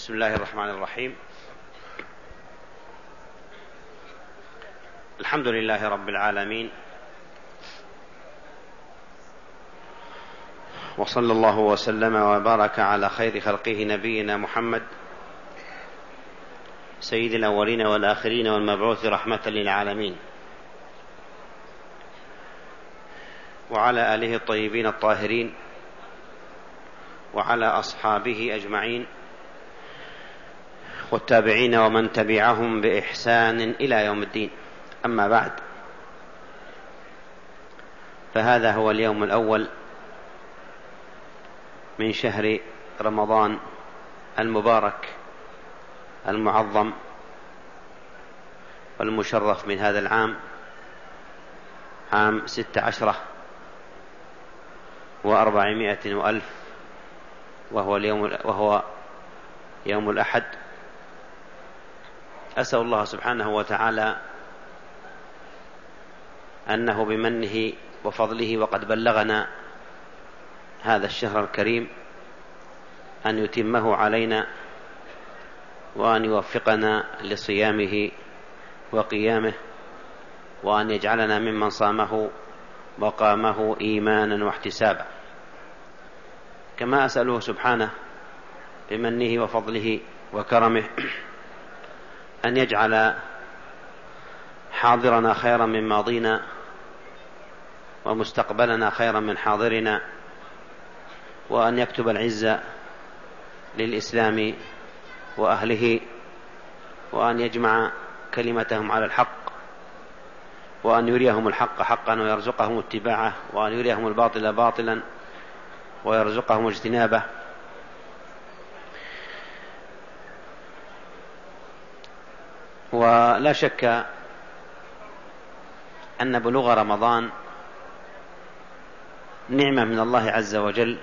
بسم الله الرحمن الرحيم. الحمد لله رب العالمين، وصلى الله وسلم وبارك على خير خلقه نبينا محمد سيد الأولين والآخرين والمبعوث رحمة للعالمين، وعلى آله الطيبين الطاهرين، وعلى أصحابه أجمعين، والتابعين ومن تبعهم بإحسان إلى يوم الدين. أما بعد، فهذا هو اليوم الأول من شهر رمضان المبارك المعظم والمشرف من هذا العام، عام 16,400,000، وهو يوم الأحد. أسأل الله سبحانه وتعالى أنه بمنه وفضله وقد بلغنا هذا الشهر الكريم أن يتمه علينا، وأن يوفقنا لصيامه وقيامه، وأن يجعلنا ممن صامه وقامه إيمانا واحتسابا. كما أسأله سبحانه بمنه وفضله وكرمه أن يجعل حاضرنا خيرا من ماضينا، ومستقبلنا خيرا من حاضرنا، وأن يكتب العزة للإسلام وأهله، وأن يجمع كلمتهم على الحق، وأن يريهم الحق حقا ويرزقهم اتباعه، وأن يريهم الباطل باطلا ويرزقهم اجتنابه. ولا شك أن بلوغ رمضان نعمة من الله عز وجل،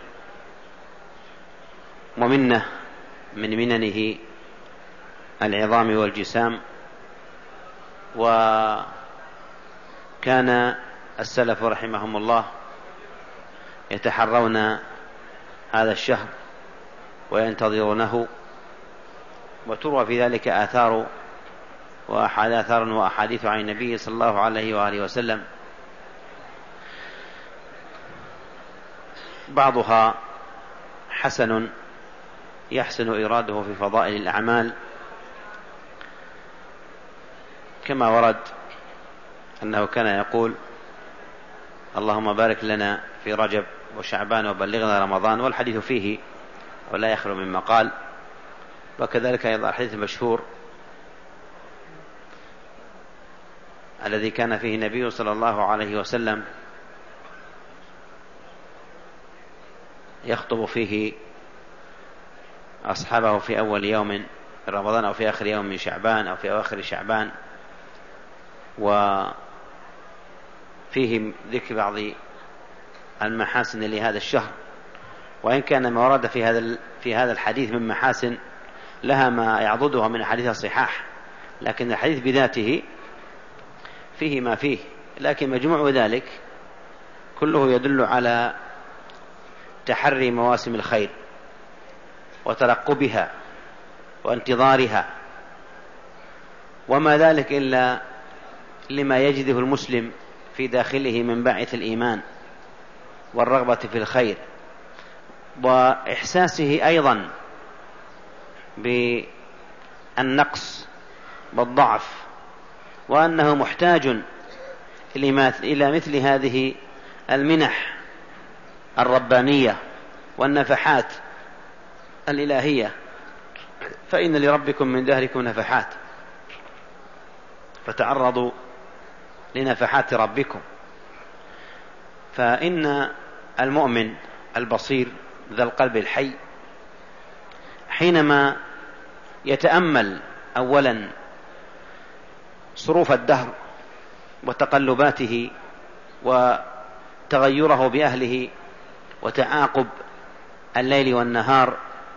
ومنه من مننه العظام والجسام. وكان السلف رحمهم الله يتحرون هذا الشهر وينتظرونه، وتروى في ذلك آثار وأحاديث عن النبي صلى الله عليه وآله وسلم، بعضها حسن يحسن إراده في فضائل الأعمال، كما ورد أنه كان يقول: اللهم بارك لنا في رجب وشعبان وبلغنا رمضان، والحديث فيه ولا يخلو من مقال. وكذلك أيضا الحديث المشهور الذي كان فيه النبي صلى الله عليه وسلم يخطب فيه أصحابه في أول يوم من رمضان، أو في آخر يوم من شعبان، أو في أواخر شعبان، وفيه ذكر بعض المحاسن لهذا الشهر. وإن كان ما ورد في هذا الحديث من محاسن لها ما يعضدها من أحاديث الصحاح، لكن الحديث بذاته فيه ما فيه، لكن مجموع ذلك كله يدل على تحري مواسم الخير وترقبها وانتظارها، وما ذلك إلا لما يجده المسلم في داخله من باعث الإيمان والرغبة في الخير، وإحساسه أيضا بالنقص والضعف، وأنه محتاج إلى مثل هذه المنح الربانية والنفحات الإلهية، فإن لربكم من دهركم نفحات، فتعرضوا لنفحات ربكم. فإن المؤمن البصير ذا القلب الحي حينما يتأمل أولا صروف الدهر وتقلباته وتغيره بأهله وتعاقب الليل والنهار،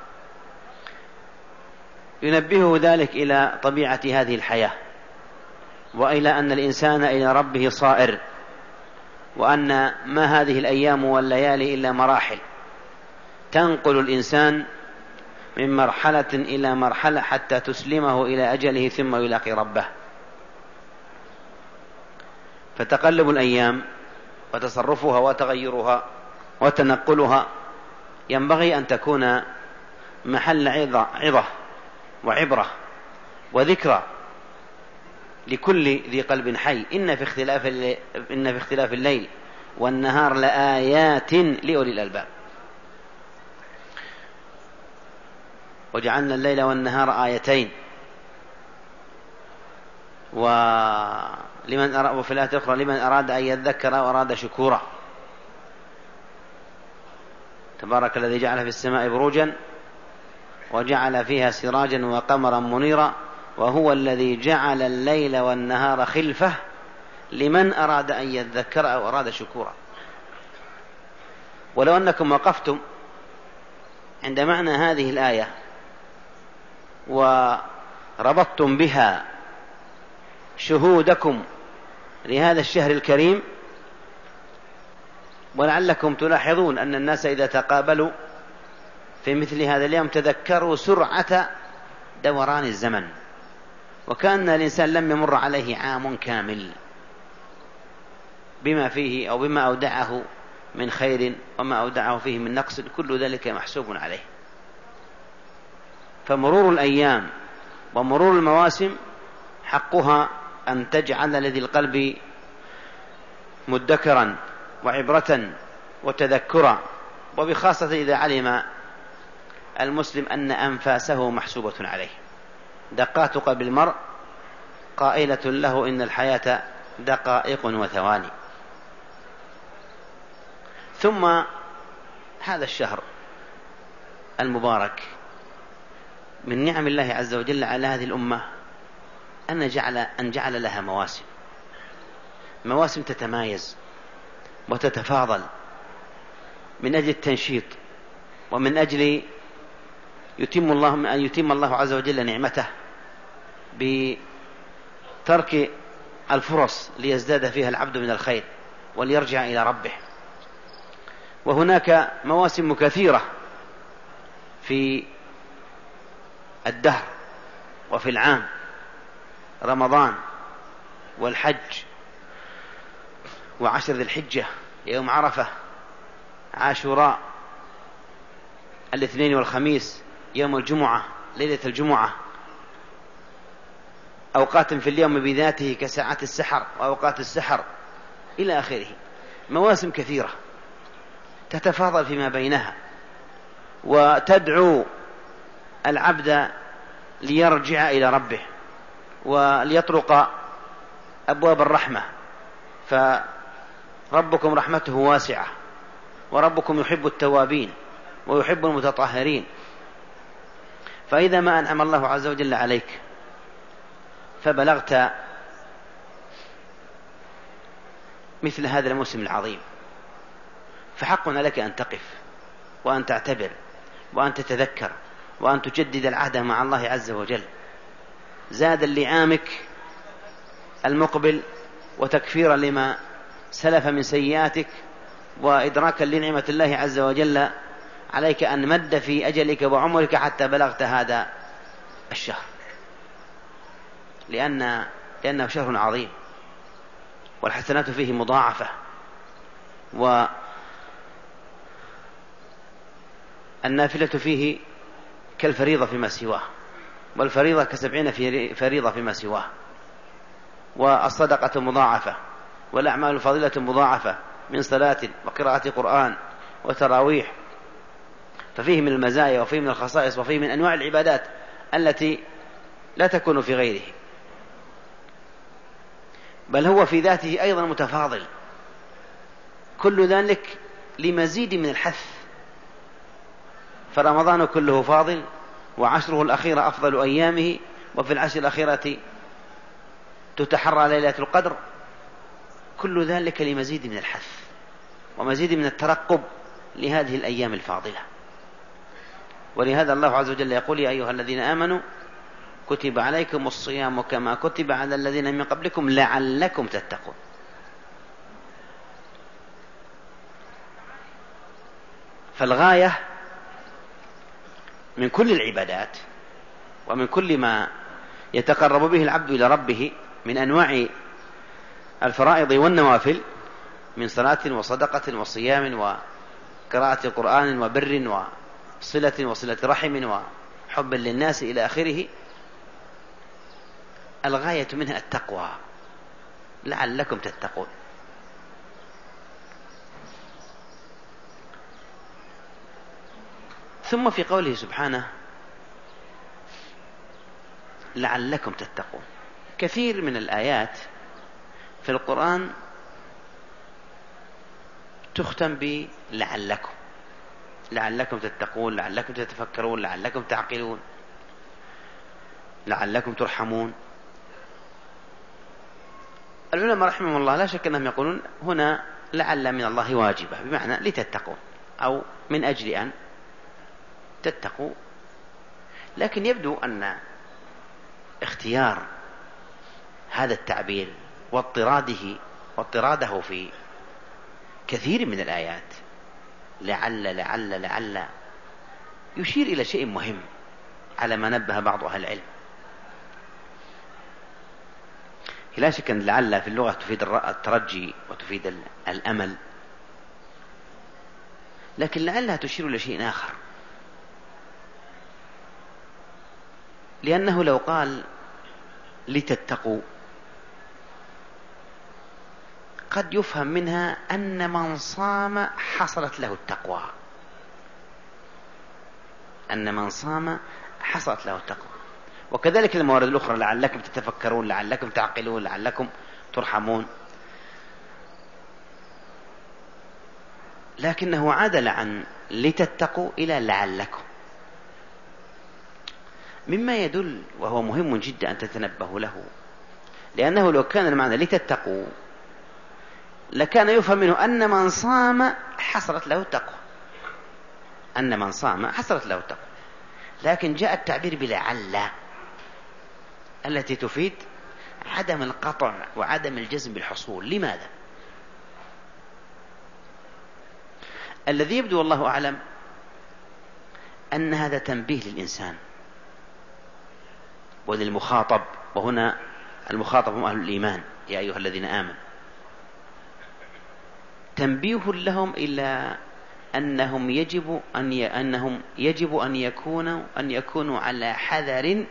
ينبهه ذلك إلى طبيعة هذه الحياة، وإلى أن الإنسان إلى ربه صائر، وأن ما هذه الأيام والليالي إلا مراحل تنقل الإنسان من مرحلة إلى مرحلة حتى تسلمه إلى أجله ثم يلاقي ربه. فتقلب الأيام وتصرفها وتغيرها وتنقلها ينبغي أن تكون محل عظة وعبرة وذكرى لكل ذي قلب حي. إن في اختلاف الليل والنهار لآيات لأولي الألباب. وجعلنا الليل والنهار آيتين وفي الآية الأخرى لمن أراد أن يذكر وأراد شكورا. تبارك الذي جعل في السماء بروجا وجعل فيها سراجا وقمرا منيرا وهو الذي جعل الليل والنهار خلفة لمن أراد أن يذكر أو أراد شكورا. ولو أنكم وقفتم عند معنى هذه الآية وربطتم بها شهودكم لهذا الشهر الكريم، ولعلكم تلاحظون أن الناس إذا تقابلوا في مثل هذا اليوم تذكروا سرعة دوران الزمن، وكأن الإنسان لم يمر عليه عام كامل بما فيه أو بما أودعه من خير وما أودعه فيه من نقص، كل ذلك محسوب عليه. فمرور الأيام ومرور المواسم حقها أن تجعل لذي القلب مدكرا وعبرة وتذكرا، وبخاصة إذا علم المسلم أن أنفاسه محسوبة عليه. دقات قلب المرء قائلة له إن الحياة دقائق وثواني. ثم هذا الشهر المبارك من نعم الله عز وجل على هذه الأمة أن جعل لها مواسم تتمايز وتتفاضل من أجل التنشيط ومن أجل أن يتم الله عز وجل نعمته بترك الفرص ليزداد فيها العبد من الخير وليرجع إلى ربه. وهناك مواسم كثيرة في الدهر وفي العام: رمضان والحج وعشر ذي الحجة، يوم عرفة، عاشوراء، الاثنين والخميس، يوم الجمعة، ليلة الجمعة، أوقات في اليوم بذاته كساعات السحر وأوقات السحر إلى آخره. مواسم كثيرة تتفاضل فيما بينها وتدعو العبد ليرجع إلى ربه وليطرق أبواب الرحمة، فربكم رحمته واسعة وربكم يحب التوابين ويحب المتطهرين. فإذا ما أنعم الله عز وجل عليك فبلغت مثل هذا الموسم العظيم، فحق لك أن تقف وأن تعتبر وأن تتذكر وأن تجدد العهد مع الله عز وجل، زادا لعامك المقبل وتكفيرا لما سلف من سيئاتك وإدراكا لنعمة الله عز وجل عليك أن مد في أجلك وعمرك حتى بلغت هذا الشهر، لأنه شهر عظيم والحسنات فيه مضاعفة، والنافلة فيه كالفريضة فيما سواه، والفريضة ك70 فريضة فيما سواه، والصدقة مضاعفة، والأعمال الفاضلة مضاعفة من صلاة وقراءة قرآن وتراويح. ففيه من المزايا وفيه من الخصائص وفيه من أنواع العبادات التي لا تكون في غيره، بل هو في ذاته أيضا متفاضل. كل ذلك لمزيد من الحث. فرمضان كله فاضل، وعشره الأخيرة أفضل أيامه، وفي العشر الأخيرة تتحرى ليلة القدر. كل ذلك لمزيد من الحث ومزيد من الترقب لهذه الأيام الفاضلة. ولهذا الله عز وجل يقول: يا أيها الذين آمنوا كتب عليكم الصيام كما كتب على الذين من قبلكم لعلكم تتقون. فالغاية من كل العبادات ومن كل ما يتقرب به العبد إلى ربه من أنواع الفرائض والنوافل من صلاة وصدقة وصيام وقراءة قرآن وبر وصلة رحم وحب للناس إلى آخره، الغاية منها التقوى لعلكم تتقون. ثم في قوله سبحانه لعلكم تتقون، كثير من الآيات في القرآن تختم بلعلكم، لعلكم تتقون، لعلكم تتفكرون، لعلكم تعقلون، لعلكم ترحمون. العلماء رحمهم الله لا شك أنهم يقولون هنا لعل من الله واجبة، بمعنى لتتقون أو من أجل أن تتقوا. لكن يبدو أن اختيار هذا التعبير واضطراده في كثير من الآيات لعل لعل لعل يشير إلى شيء مهم على ما نبه بعض أهل العلم. لا شك أن لعل في اللغة تفيد الترجي وتفيد الأمل، لكن لعلها تشير إلى شيء آخر، لأنه لو قال لتتقوا قد يفهم منها أن من صام حصلت له التقوى، أن من صام حصلت له التقوى. وكذلك الموارد الأخرى لعلكم تتفكرون، لعلكم تعقلون، لعلكم ترحمون، لكنه عدل عن لتتقوا إلى لعلكم، مما يدل وهو مهم جدا أن تتنبهوا له، لأنه لو كان المعنى لتتقوا لكان يفهم منه أن من صام حصلت له التقوى، أن من صام حصلت له التقوى. لكن جاء التعبير بلعل التي تفيد عدم القطع وعدم الجزم بالحصول. لماذا؟ الذي يبدو والله أعلم أن هذا تنبيه للإنسان وللمخاطب، وهنا المخاطب هم أهل الإيمان يا أيها الذين آمنوا، تنبيه لهم إلى أنهم يجب أن يكونوا على حذر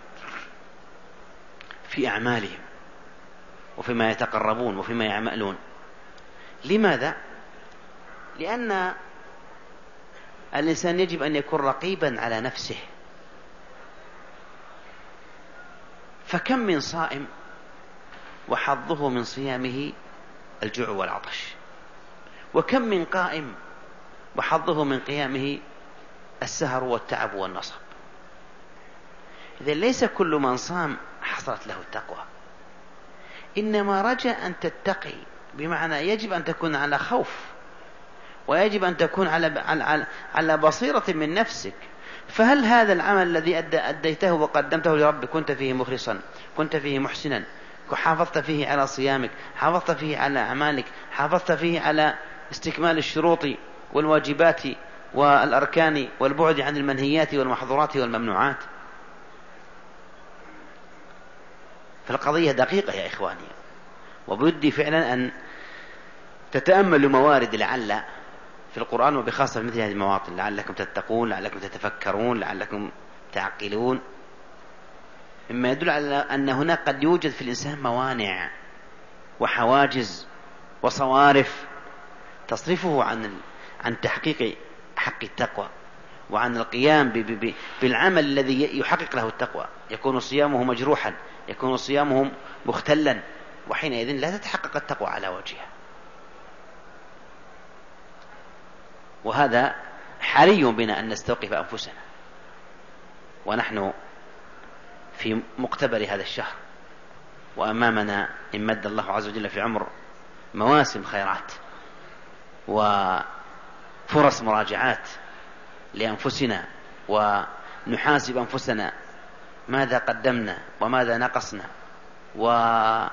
في أعمالهم وفيما يتقربون وفيما يعملون. لماذا؟ لأن الإنسان يجب أن يكون رقيبا على نفسه، فكم من صائم وحظه من صيامه الجوع والعطش، وكم من قائم وحظه من قيامه السهر والتعب والنصب. إذن ليس كل من صام حصلت له التقوى، إنما رجاء أن تتقي، بمعنى يجب أن تكون على خوف، ويجب أن تكون على بصيرة من نفسك. فهل هذا العمل الذي أديته وقدمته لربك كنت فيه مخلصا، كنت فيه محسنا، حافظت فيه على صيامك، حافظت فيه على أعمالك، حافظت فيه على استكمال الشروط والواجبات والأركان والبعد عن المنهيات والمحظورات والممنوعات؟ فالقضية دقيقة يا إخواني، وبدي فعلا أن تتأملوا موارد لعل في القرآن، وبخاصة في مثل هذه المواطن، لعلكم تتقون، لعلكم تتفكرون، لعلكم تعقلون، مما يدل على أن هناك قد يوجد في الإنسان موانع وحواجز وصوارف تصرفه عن تحقيق حق التقوى وعن القيام بالعمل الذي يحقق له التقوى. يكون صيامه مجروحا، يكون صيامه مختلا، وحينئذ لا تتحقق التقوى على وجهها. وهذا حري بنا أن نستوقف أنفسنا ونحن في مقتبل هذا الشهر، وأمامنا إن مد الله عز وجل في عمر مواسم خيرات وفرص مراجعات لأنفسنا، ونحاسب أنفسنا ماذا قدمنا وماذا نقصنا، وكل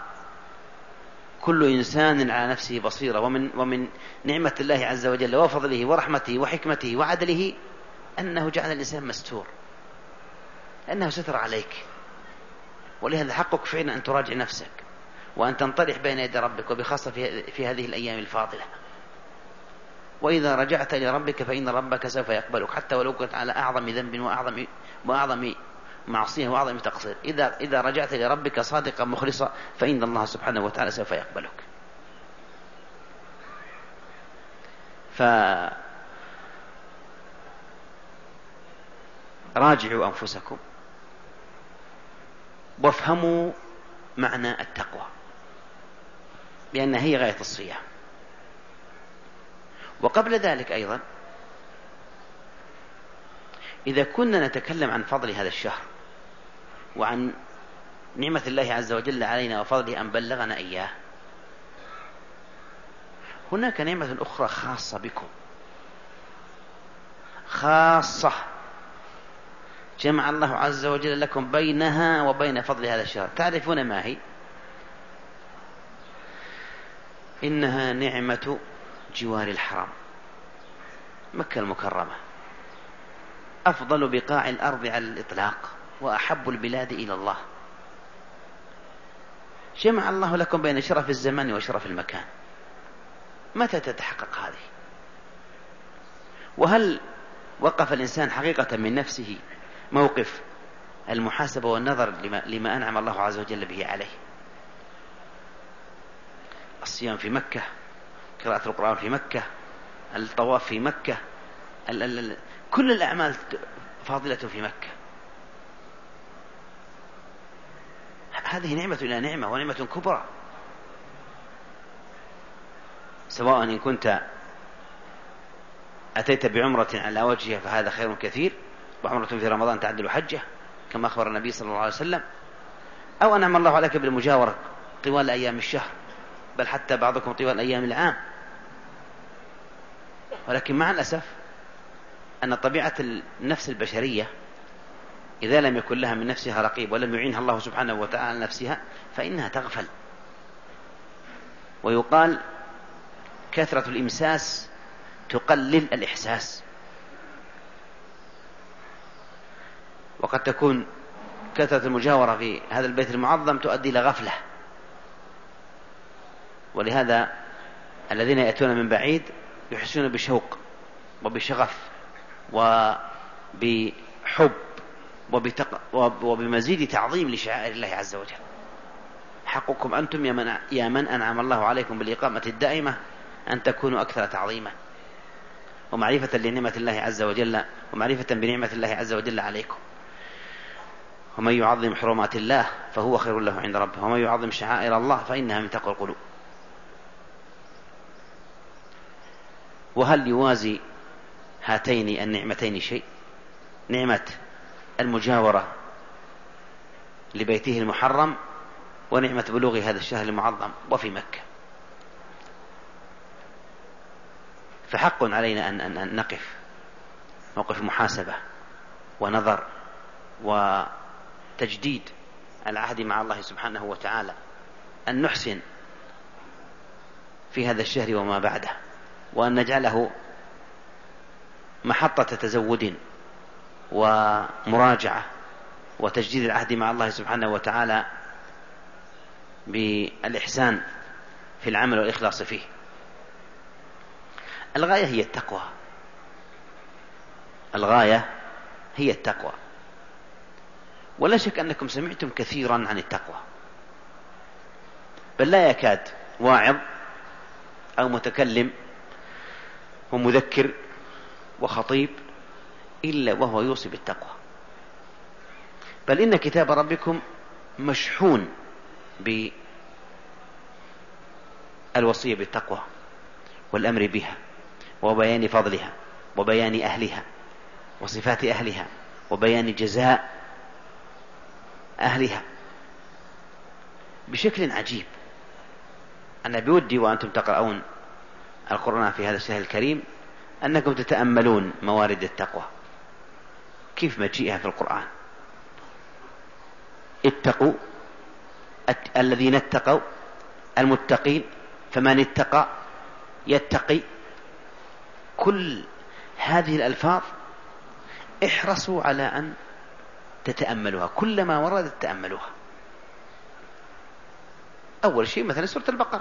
إنسان على نفسه بصيرة. ومن نعمة الله عز وجل وفضله ورحمته وحكمته وعدله أنه جعل الإنسان مستور، أنه ستر عليك، ولهذا حقك فعلا أن تراجع نفسك وأن تنطرح بين يدي ربك، وبخاصة في هذه الأيام الفاضلة. وإذا رجعت إلى ربك فإن ربك سوف يقبلك، حتى ولو كنت على أعظم ذنب وأعظم معصية وأعظم تقصير. إذا رجعت إلى ربك صادقا مخلصا فإن الله سبحانه وتعالى سوف يقبلك. فراجعوا أنفسكم وافهموا معنى التقوى، لأن هي غاية الصيام. وقبل ذلك أيضا، إذا كنا نتكلم عن فضل هذا الشهر وعن نعمة الله عز وجل علينا وفضله أن بلغنا إياه، هناك نعمة أخرى خاصة بكم، خاصة جمع الله عز وجل لكم بينها وبين فضل هذا الشهر. تعرفون ما هي؟ إنها نعمة جوار الحرم، مكة المكرمة، أفضل بقاع الأرض على الإطلاق وأحب البلاد إلى الله. جمع الله لكم بين شرف الزمان وشرف المكان. متى تتحقق هذه؟ وهل وقف الإنسان حقيقة من نفسه موقف المحاسبة والنظر لما أنعم الله عز وجل به عليه؟ الصيام في مكة، قراءة القرآن في مكة، الطواف في مكة، كل الأعمال فاضلة في مكة. هذه نعمة إلى نعمة، ونعمة كبرى، سواء إن كنت أتيت بعمرة على وجهها فهذا خير كثير، وعمرة في رمضان تعدل حجة كما أخبر النبي صلى الله عليه وسلم، أو أنعم الله عليك بالمجاورة طوال أيام الشهر، بل حتى بعضكم طوال أيام العام. ولكن مع الأسف أن طبيعة النفس البشرية إذا لم يكن لها من نفسها رقيب ولم يعينها الله سبحانه وتعالى على نفسها فإنها تغفل. ويقال كثرة الإمساس تقلل الإحساس، وقد تكون كثرة المجاورة في هذا البيت المعظم تؤدي إلى غفلة. ولهذا الذين يأتون من بعيد يحسون بشوق وبشغف وبحب وبمزيد تعظيم لشعائر الله عز وجل. حقكم أنتم يا من أنعم الله عليكم بالإقامة الدائمة أن تكونوا أكثر تعظيما ومعرفة لنعمة الله عز وجل، ومعرفة بنعمة الله عز وجل عليكم. ومن يعظم حرمات الله فهو خير له عند ربه، ومن يعظم شعائر الله فإنها من تقوى القلوب. وهل يوازي هاتين النعمتين شيء؟ نعمة المجاورة لبيته المحرم ونعمة بلوغ هذا الشهر المعظم وفي مكة. فحق علينا أن نقف موقف محاسبة ونظر وتجديد العهد مع الله سبحانه وتعالى، أن نحسن في هذا الشهر وما بعده، وأن نجعله محطة تزود ومراجعة وتجديد العهد مع الله سبحانه وتعالى بالإحسان في العمل والإخلاص فيه. الغاية هي التقوى، الغاية هي التقوى. ولا شك أنكم سمعتم كثيرا عن التقوى، بل لا يكاد واعظ أو متكلم ومذكر وخطيب إلا وهو يوصي بالتقوى. بل إن كتاب ربكم مشحون بالوصية بالتقوى والأمر بها وبيان فضلها وبيان أهلها وصفات أهلها وبيان جزاء أهلها بشكل عجيب. أنا بودي وأنتم تقرؤون القرآن في هذا الشهر الكريم أنكم تتأملون موارد التقوى كيف مجيئها في القرآن. اتقوا الذين اتقوا المتقين، فمن اتقى يتقي. كل هذه الألفاظ احرصوا على أن تتأملوها، كلما وردت تأملوها. أول شيء مثلا سورة البقرة،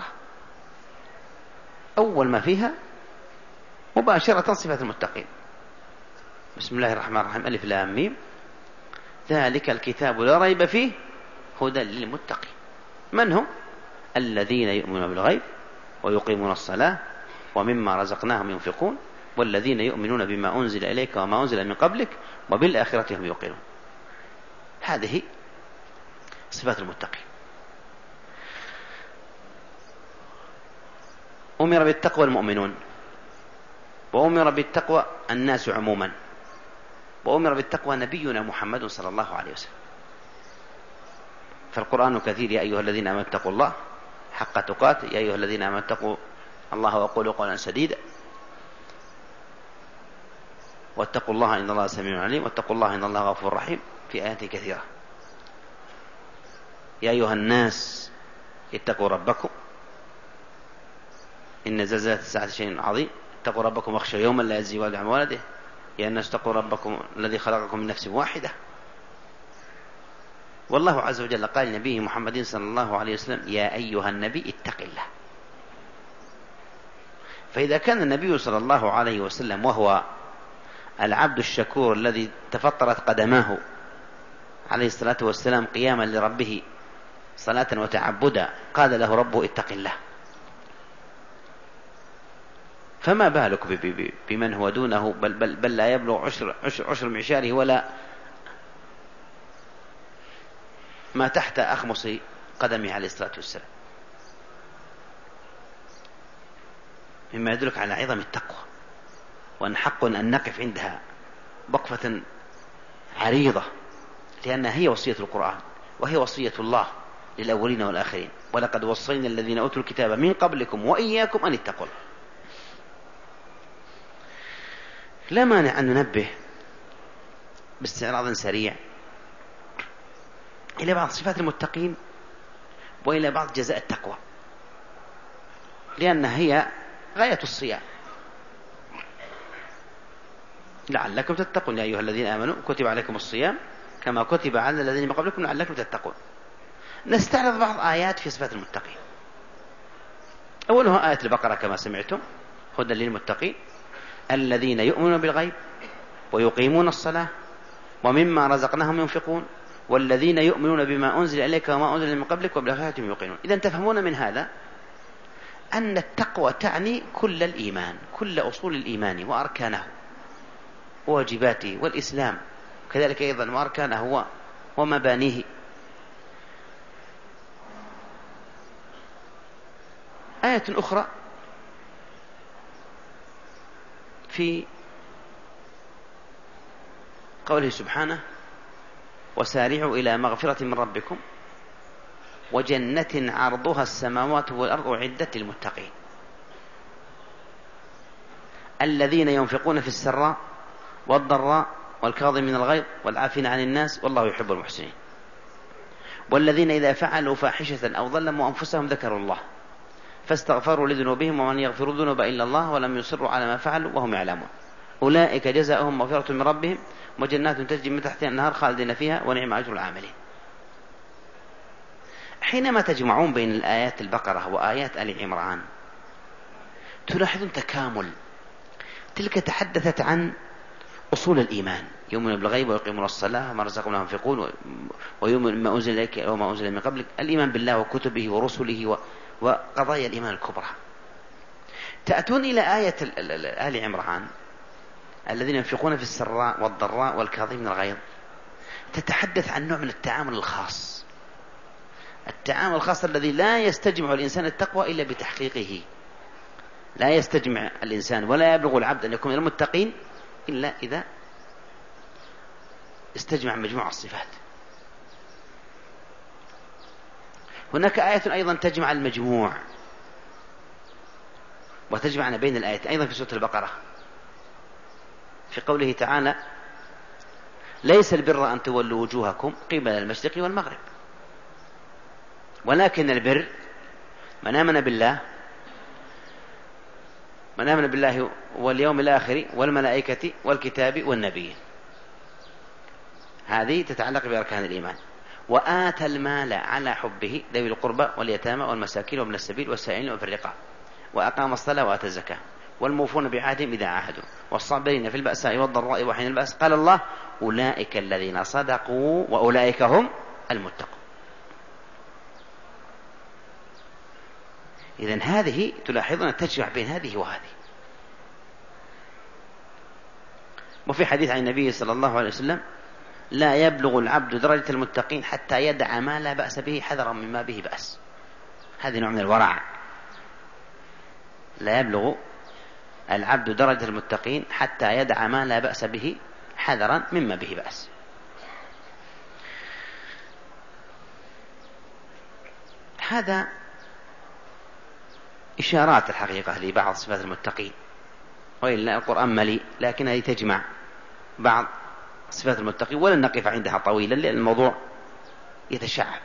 أول ما فيها مباشرة صفات المتقين. بسم الله الرحمن الرحيم، ألف لام ميم، ذلك الكتاب لا ريب فيه هدى للمتقين. من هم؟ الذين يؤمنون بالغيب ويقيمون الصلاة ومما رزقناهم ينفقون والذين يؤمنون بما أنزل إليك وما أنزل من قبلك وبالآخرة هم يوقنون. هذه صفات المتقين. أمر بالتقوى المؤمنون، وأمر بالتقوى الناس عموما، وأمر بالتقوى نبينا محمد صلى الله عليه وسلم. فالقرآن كثير: يا أيها الذين آمنوا اتقوا الله حق تقاته، يا أيها الذين آمنوا اتقوا الله وقولوا قولا سديدا، واتقوا الله إن الله سميع عليم، واتقوا الله إن الله غفور رحيم، في آيات كثيرة. يا أيها الناس اتقوا ربكم إن زلزلة الساعة شيء عظيم، اتقوا ربكم واخشوا يوما لا يجزي والد عن ولده، يا الناس اتقوا ربكم الذي خلقكم من نفس واحدة. والله عز وجل قال لنبيه محمد صلى الله عليه وسلم: يا أيها النبي اتق الله. فإذا كان النبي صلى الله عليه وسلم وهو العبد الشكور الذي تفطرت قدماه عليه الصلاة والسلام قياما لربه صلاة وتعبدا قال له ربه اتق الله، فما بالك بمن هو دونه بل لا يبلغ عشر معشاره ولا ما تحت أخمص قدمه عليه الصلاة والسلام. مما يدلك على عظم التقوى، وأن حق أن نقف عندها وقفة عريضة، لأنها هي وصية القرآن وهي وصية الله للأولين والآخرين: ولقد وصينا الذين أوتوا الكتاب من قبلكم وإياكم أن اتقوا. لا مانع أن ننبه باستعراض سريع إلى بعض صفات المتقين وإلى بعض جزاء التقوى، لأنها هي غاية الصيام. لعلكم تتقون، يا أيها الذين آمنوا كتب عليكم الصيام كما كتب على الذين من قبلكم لعلكم تتقون. نستعرض بعض آيات في صفات المتقين. أولها آية البقرة كما سمعتم: هدى للمتقين الذين يؤمنون بالغيب ويقيمون الصلاة ومما رزقناهم ينفقون والذين يؤمنون بما أنزل إليك وما أنزل من قبلك وبالآخرة هم يوقنون. إذن تفهمون من هذا أن التقوى تعني كل الإيمان، كل أصول الإيمان وأركانه وواجباته، والإسلام كذلك أيضا وأركانه ومبانيه. آية أخرى في قوله سبحانه: وسارعوا إلى مغفرة من ربكم وجنة عرضها السماوات والأرض أعدت للمتقين الذين ينفقون في السراء والضراء والكاظمين من الغيظ والعافين عن الناس والله يحب المحسنين والذين إذا فعلوا فاحشة أو ظلموا أنفسهم ذكروا الله فاستغفروا لذنوبهم ومن يغفر الذنوب إلا الله ولم يصروا على ما فعلوا وهم يعلمون أولئك جزاؤهم مغفرة من ربهم وجنات تجري من تحتها النهار خالدين فيها ونعم أجر العاملين. حينما تجمعون بين الآيات البقرة وآيات آل عمران تلاحظون تكامل. تلك تحدثت عن أصول الإيمان: يؤمنون بالغيب ويقيمون الصلاة وما رزقناهم ينفقون ويؤمنون بما أنزل إليك وما أنزل من قبلك، الإيمان بالله وكتبه ورسله وقضايا الإيمان الكبرى. تأتون إلى آية آل عمران: الذين ينفقون في السراء والضراء والكاظمين من الغيظ، تتحدث عن نوع من التعامل الخاص، التعامل الخاص الذي لا يستجمع الإنسان التقوى إلا بتحقيقه. لا يستجمع الإنسان ولا يبلغ العبد أن يكون من المتقين إلا إذا استجمع مجموع الصفات. هناك آية أيضا تجمع المجموع وتجمعنا بين الآيات أيضا في سورة البقرة في قوله تعالى: ليس البر أن تولوا وجوهكم قبل المشرق والمغرب ولكن البر من آمن بالله واليوم الآخر والملائكة والكتاب والنبيين. هذه تتعلق بأركان الإيمان. وآتى المال على حبه ذوي القربى واليتامى والمساكين وابن السبيل والسائلين وفي الرقاب وأقام الصلاة وآتى الزكاة والموفون بعهدهم إذا عاهدوا والصابرين في البأساء والضراء وحين البأس. قال الله: أولئك الذين صدقوا وأولئك هم المتقون. إذن هذه تلاحظون تجمع بين هذه وهذه. وفي حديث عن النبي صلى الله عليه وسلم: لا يبلغ العبد درجة المتقين حتى يدع ما لا بأس به حذرا مما به بأس. هذه نوع من الورع. لا يبلغ العبد درجة المتقين حتى يدع ما لا بأس به حذرا مما به بأس. هذا إشارات الحقيقة لبعض صفات المتقين، وإلا القرآن مليء، لكن هذه تجمع بعض صفات المتقين ولن نقف عندها طويلا لأن الموضوع يتشعب.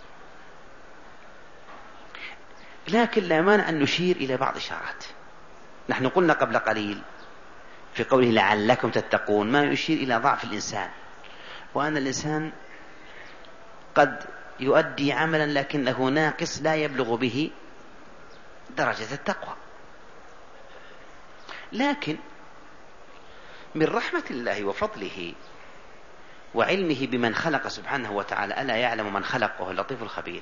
لكن لا مانع أن نشير إلى بعض إشارات. نحن قلنا قبل قليل في قوله لعلكم تتقون ما يشير إلى ضعف الإنسان، وأن الإنسان قد يؤدي عملا لكنه ناقص لا يبلغ به درجة التقوى. لكن من رحمة الله وفضله وعلمه بمن خلق سبحانه وتعالى، ألا يعلم من خلق وهو اللطيف الخبير،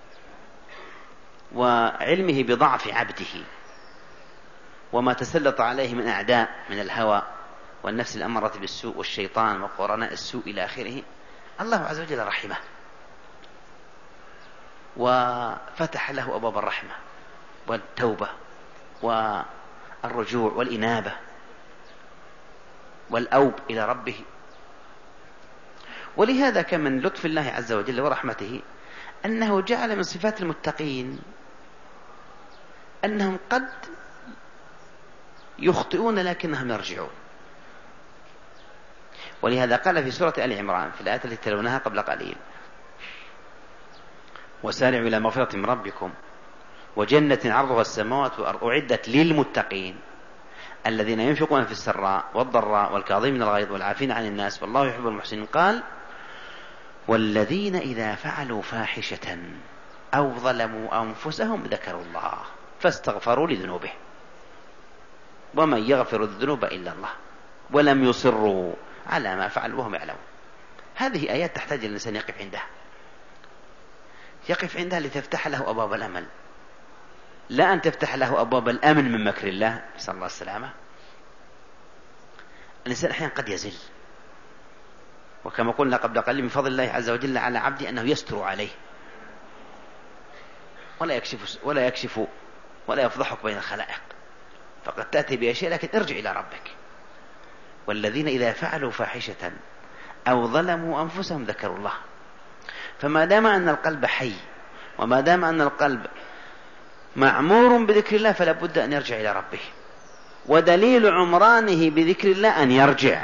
وعلمه بضعف عبده وما تسلط عليه من أعداء من الهوى والنفس الأمارة بالسوء والشيطان وقرناء السوء إلى آخره، الله عز وجل رحمه وفتح له أبواب الرحمة والتوبة والرجوع والإنابة والأوب إلى ربه. ولهذا كان من لطف الله عز وجل ورحمته أنه جعل من صفات المتقين أنهم قد يخطئون لكنهم يرجعون. ولهذا قال في سورة آل عمران في الآية التي تلوناها قبل قليل: وسارعوا إلى مغفرة من ربكم وجنة عرضها السماوات والأرض أعدت للمتقين الذين ينفقون في السراء والضراء والكاظمين الغيظ والعافين عن الناس والله يحب المحسنين. قال: والذين إذا فعلوا فاحشة أو ظلموا أنفسهم ذكروا الله فاستغفروا لذنوبهم ومن يغفر الذنوب إلا الله ولم يصروا على ما فعلوا وهم يعلمون. هذه آيات تحتاج الإنسان يقف عندها لتفتح له أبواب الأمل، لا أن تفتح له أبواب الأمن من مكر الله، نسأل الله السلامة. الإنسان أحيانا قد يزل، وكما قلنا قبل قليل من فضل الله عز وجل على عبده أنه يستر عليه ولا يكشف ولا يفضحك بين الخلائق، فقد تأتي بأشياء لكن ارجع إلى ربك. والذين إذا فعلوا فاحشة أو ظلموا أنفسهم ذكروا الله. فما دام أن القلب حي وما دام أن القلب معمور بذكر الله فلا بد أن يرجع إلى ربه، ودليل عمرانه بذكر الله أن يرجع.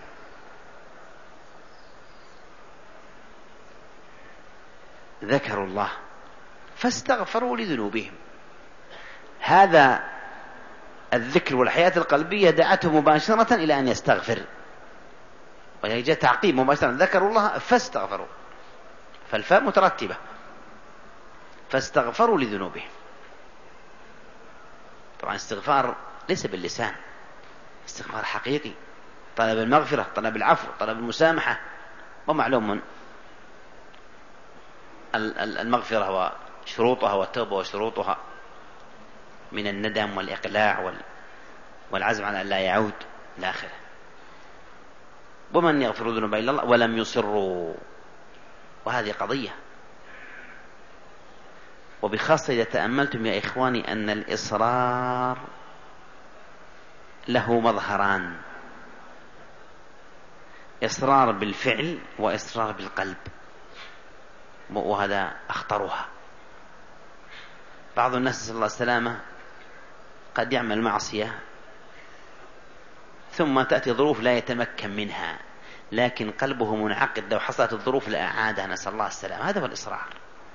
ذكروا الله فاستغفروا لذنوبهم. هذا الذكر والحياة القلبية دعته مباشرة إلى أن يستغفر، ويجي تعقيب مباشرة: ذكروا الله فاستغفروا، فالفاء مترتبة، فاستغفروا لذنوبهم. طبعا استغفار ليس باللسان، استغفار حقيقي، طلب المغفرة، طلب العفو، طلب المسامحة. ومعلوم المغفرة وشروطها والتوبة وشروطها من الندم والإقلاع والعزم على أن لا يعود إلى آخره. ومن يغفر الذنوب إلا الله ولم يصروا، وهذه قضية. وبخاصة إذا تأملتم يا إخواني أن الإصرار له مظهران: إصرار بالفعل وإصرار بالقلب، وهذا أخطرها. بعض الناس نسأل الله السلامة قد يعمل معصية ثم تأتي ظروف لا يتمكن منها، لكن قلبه منعقد لو حصلت الظروف لأعادها، نسأل الله السلامة. هذا هو الإصرار.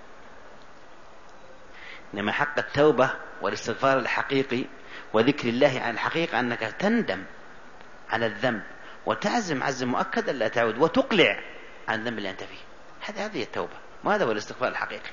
إنما حق التوبة والاستغفار الحقيقي وذكر الله عن الحقيقة أنك تندم على الذنب وتعزم عزم مؤكد ألا تعود، وتقلع عن الذنب اللي أنت فيه. هذه التوبة، وهذا هو الاستغفار الحقيقي.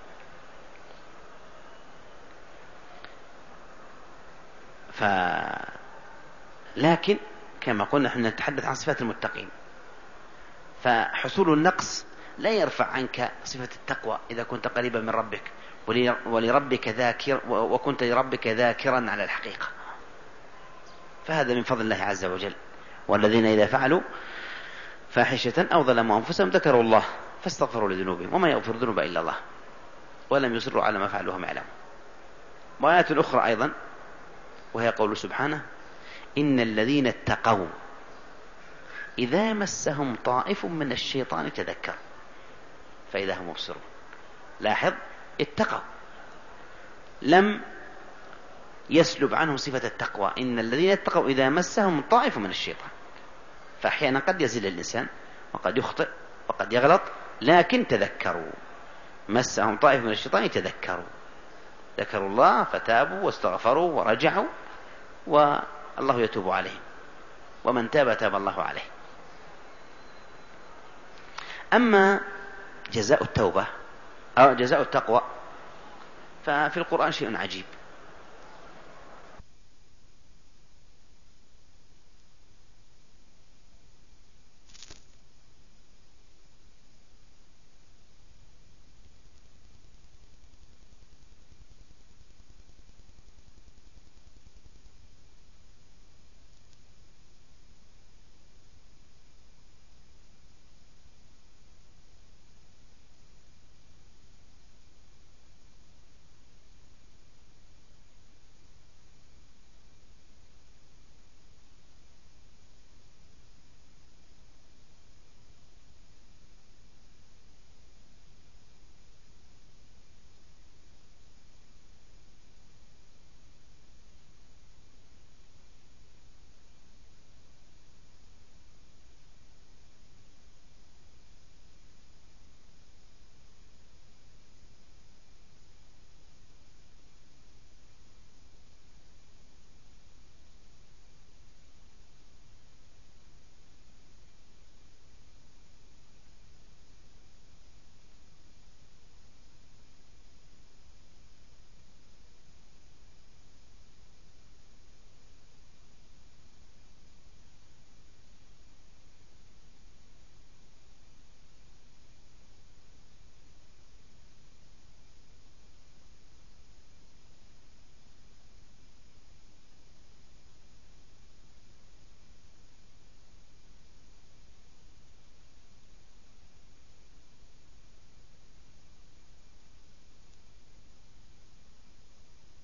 لكن كما قلنا نحن نتحدث عن صفات المتقين، فحصول النقص لا يرفع عنك صفة التقوى إذا كنت قريبا من ربك ولربك ذاكر، وكنت لربك ذاكرا على الحقيقة. فهذا من فضل الله عز وجل. والذين إذا فعلوا فاحشة أو ظلموا أنفسهم ذكروا الله فاستغفروا لذنوبهم وما يغفر الذنوب إلا الله ولم يصروا على ما فعلوا وهم يعلمون. وآيات أخرى أيضا، وهي قول سبحانه: إن الذين اتقوا إذا مسهم طائف من الشيطان تذكروا فإذا هم مبصرون. لاحظ، اتقوا، لم يسلب عنهم صفة التقوى. إن الذين اتقوا إذا مسهم طائف من الشيطان. فأحيانا قد يزل الإنسان وقد يخطئ وقد يغلط، لكن تذكروا، مسهم طائف من الشيطان تذكروا، ذكروا الله فتابوا واستغفروا ورجعوا، والله يتوب عليهم، ومن تاب تاب الله عليه. أما جزاء التوبة أو جزاء التقوى ففي القرآن شيء عجيب.